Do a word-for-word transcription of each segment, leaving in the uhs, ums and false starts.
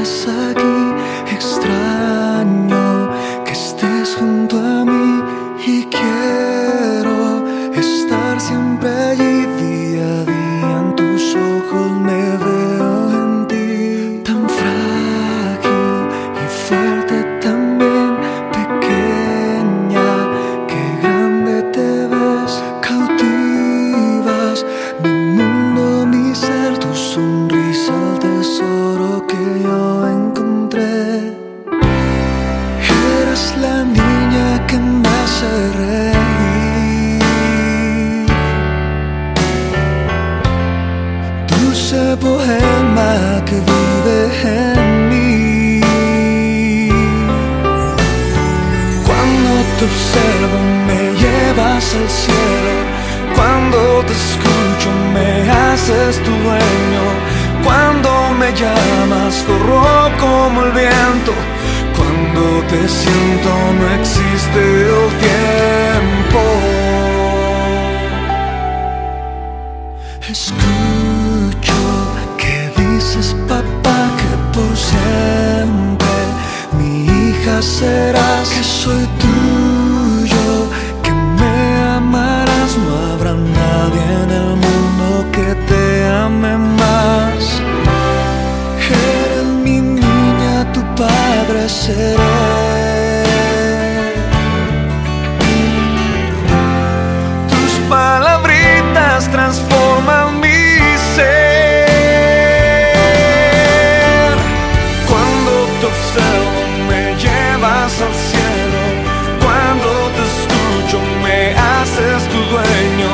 estás aquí, extraño que estés junto a mí y quiero estar siempre allí. Día a día en tus ojos me veo en ti, tan frágil y fuerte también, pequeña, qué grande te ves, cautivas mi mundo, mi ser, tu sonrisa, el tesoro que yo encontré. Eres la niña que me hace reír, dulce poema que vive en mí. Cuando te observo me llevas al cielo, cuando te escucho me haces tu dueño, cuando me llamas corro como el viento, cuando te siento no existe el tiempo. Escucho que dices papá, que por siempre mi hija serás, que soy tuyo, que me amarás, no habrá nadie en el mundo que te ame más. Eres mi niña, tu padre seré. Tus palabritas transforman mi ser. Cuando te observo me llevas al cielo, cuando te escucho me haces tu dueño,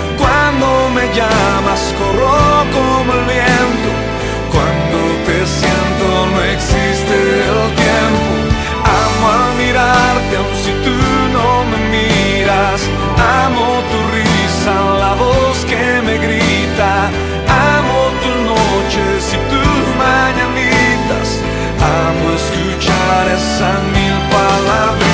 cuando me llamas corro como el viento, cuando te siento no existe el tiempo. Amo al mirarte aun si tú no me miras, amo tu risa, la voz que me grita, amo tus noches y tus mañanitas, amo escuchar esas mil palabritas.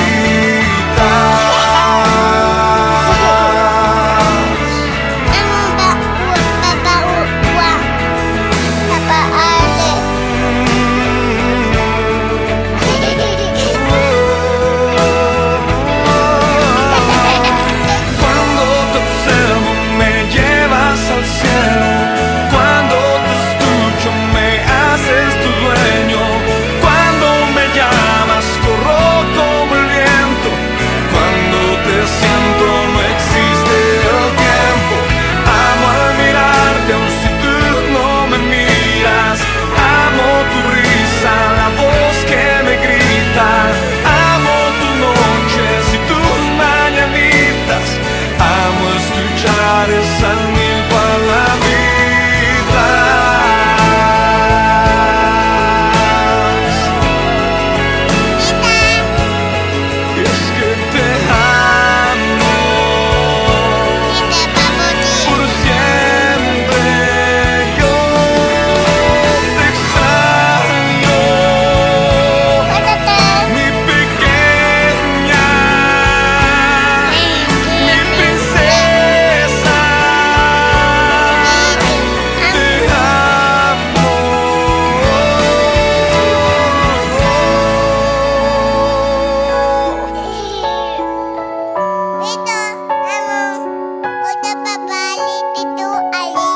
Udah babalik itu Ali.